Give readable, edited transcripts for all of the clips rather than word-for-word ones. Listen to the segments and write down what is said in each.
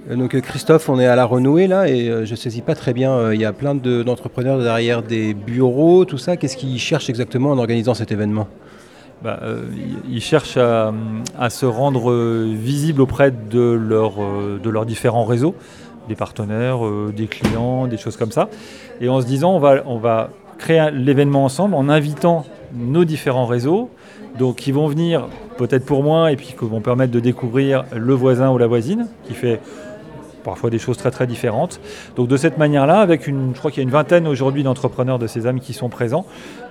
Donc Christophe, on est à la Renouée là et je ne saisis pas très bien, il y a plein d'entrepreneurs derrière des bureaux, tout ça. Qu'est-ce qu'ils cherchent exactement en organisant cet événement? Ils cherchent à se rendre visibles auprès de leurs différents réseaux, des partenaires, des clients, des choses comme ça. Et en se disant, on va créer l'événement ensemble en invitant nos différents réseaux, donc qui vont venir peut-être pour moi et puis qui vont permettre de découvrir le voisin ou la voisine qui fait parfois des choses très très différentes. Donc de cette manière-là, je crois qu'il y a une vingtaine aujourd'hui d'entrepreneurs de Sésame qui sont présents.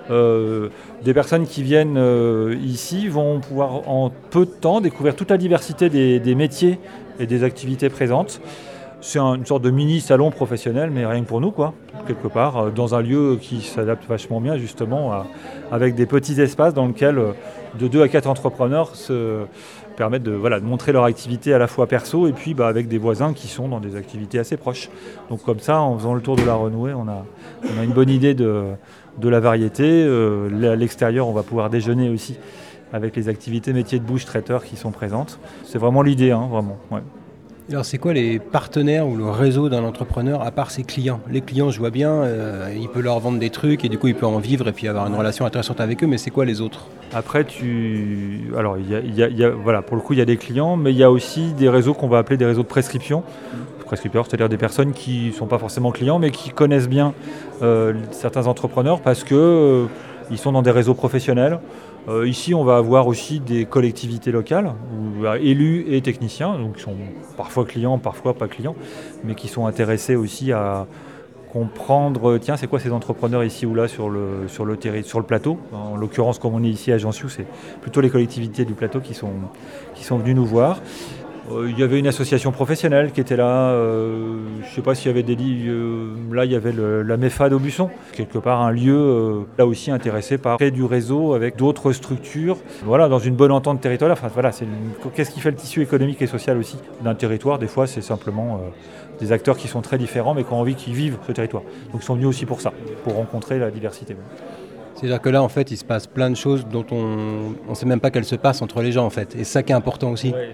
Des personnes qui viennent ici vont pouvoir en peu de temps découvrir toute la diversité des métiers et des activités présentes. C'est une sorte de mini salon professionnel, mais rien que pour nous, quoi, quelque part, dans un lieu qui s'adapte vachement bien justement, avec des petits espaces dans lesquels de 2 à 4 entrepreneurs se permettent de montrer leur activité à la fois perso et puis avec des voisins qui sont dans des activités assez proches. Donc comme ça, en faisant le tour de la Renouée, on a une bonne idée de la variété. À l'extérieur, on va pouvoir déjeuner aussi avec les activités métiers de bouche traiteurs qui sont présentes. C'est vraiment l'idée, vraiment. Ouais. Alors c'est quoi les partenaires ou le réseau d'un entrepreneur à part ses clients? Les clients, je vois bien, il peut leur vendre des trucs et du coup il peut en vivre et puis avoir une relation intéressante avec eux, mais c'est quoi les autres? Après, alors pour le coup il y a des clients, mais il y a aussi des réseaux qu'on va appeler des réseaux de prescription. Prescripteurs, c'est-à-dire des personnes qui ne sont pas forcément clients, mais qui connaissent bien certains entrepreneurs parce que ils sont dans des réseaux professionnels. Ici, on va avoir aussi des collectivités locales, élus et techniciens, donc qui sont parfois clients, parfois pas clients, mais qui sont intéressés aussi à comprendre, tiens, c'est quoi ces entrepreneurs ici ou là sur le plateau. En l'occurrence, comme on est ici à Ajaccio, c'est plutôt les collectivités du plateau qui sont venues nous voir. Il y avait une association professionnelle qui était là. Je ne sais pas s'il y avait des lits. Là, il y avait la MEFA d'Aubusson, quelque part un lieu là aussi intéressé par créer du réseau avec d'autres structures. Voilà, dans une bonne entente territoriale. Enfin, voilà, qu'est-ce qui fait le tissu économique et social aussi d'un territoire? Des fois, c'est simplement des acteurs qui sont très différents, mais qui ont envie qu'ils vivent ce territoire. Donc, ils sont venus aussi pour ça, pour rencontrer la diversité. C'est-à-dire que là, en fait, il se passe plein de choses dont on ne sait même pas qu'elles se passent entre les gens, en fait. Et c'est ça qui est important aussi. Ouais.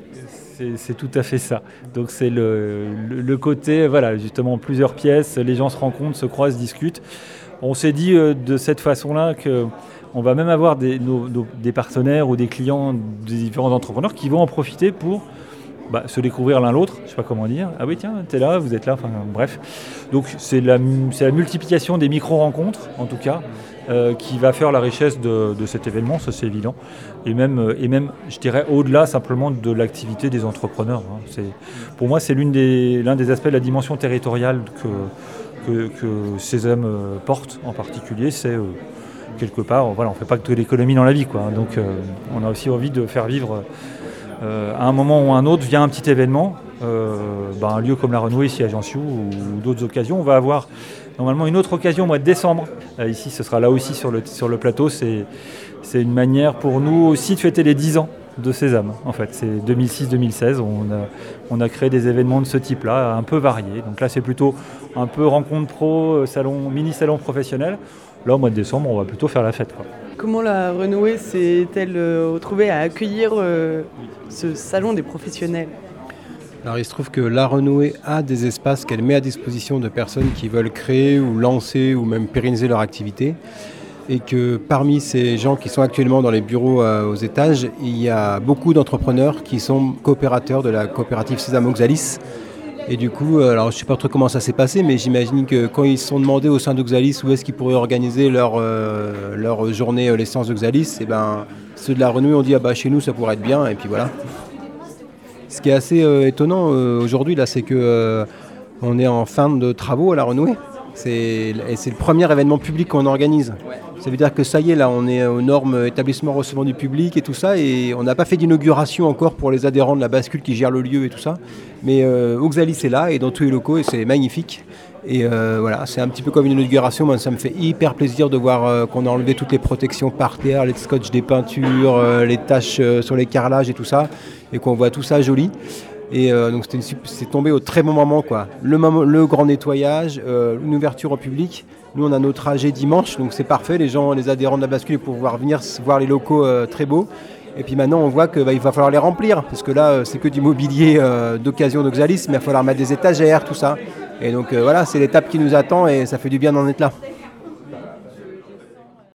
C'est tout à fait ça. Donc c'est le côté, justement plusieurs pièces, les gens se rencontrent, se croisent, discutent. On s'est dit de cette façon-là qu'on va même avoir des partenaires ou des clients des différents entrepreneurs qui vont en profiter pour se découvrir l'un l'autre, je ne sais pas comment dire. Ah oui tiens, t'es là, vous êtes là, enfin bref. Donc c'est la multiplication des micro-rencontres, en tout cas, qui va faire la richesse de cet événement, ça c'est évident. Et même, je dirais, au-delà simplement de l'activité des entrepreneurs. Pour moi, c'est l'un des aspects de la dimension territoriale que Sésame porte en particulier. C'est quelque part, on ne fait pas que de l'économie dans la vie, quoi. Donc on a aussi envie de faire vivre à un moment ou à un autre, via un petit événement, un lieu comme la Renouée ici à Ajaccio ou d'autres occasions. On va avoir normalement une autre occasion au mois de décembre. Ici, ce sera là aussi sur le plateau. C'est une manière pour nous aussi de fêter les 10 ans de Sésame. En fait, c'est 2006-2016. On a créé des événements de ce type-là, un peu variés. Donc là, c'est plutôt un peu rencontre pro, mini-salon professionnel. Là, au mois de décembre, on va plutôt faire la fête, quoi. Comment la Renouée s'est-elle retrouvée à accueillir ce salon des professionnels? Alors il se trouve que la Renouée a des espaces qu'elle met à disposition de personnes qui veulent créer ou lancer ou même pérenniser leur activité. Et que parmi ces gens qui sont actuellement dans les bureaux aux étages, il y a beaucoup d'entrepreneurs qui sont coopérateurs de la coopérative Sésame Oxalis. Et du coup, alors je ne sais pas trop comment ça s'est passé, mais j'imagine que quand ils se sont demandés au sein d'Oxalis où est-ce qu'ils pourraient organiser leur journée, les séances d'Oxalis, et ceux de la Renouée ont dit chez nous ça pourrait être bien, et puis voilà. Ce qui est assez étonnant aujourd'hui, là, c'est que on est en fin de travaux à la Renouée. C'est le premier événement public qu'on organise. Ouais. Ça veut dire que ça y est, là, on est aux normes établissement recevant du public et tout ça, et on n'a pas fait d'inauguration encore pour les adhérents de la bascule qui gèrent le lieu et tout ça. Mais Oxalis est là et dans tous les locaux et c'est magnifique. Et c'est un petit peu comme une inauguration. Moi, ça me fait hyper plaisir de voir qu'on a enlevé toutes les protections par terre, les scotch des peintures, les taches sur les carrelages et tout ça, et qu'on voit tout ça joli. Et donc c'est tombé au très bon moment, quoi. Le grand nettoyage, une ouverture au public. Nous on a nos trajets dimanche, donc c'est parfait. Les adhérents de la bascule vont pouvoir venir voir les locaux très beaux. Et puis maintenant, on voit qu'il va falloir les remplir, parce que là, c'est que du mobilier d'occasion d'Oxalis, mais il va falloir mettre des étagères, tout ça. Et donc voilà, c'est l'étape qui nous attend et ça fait du bien d'en être là.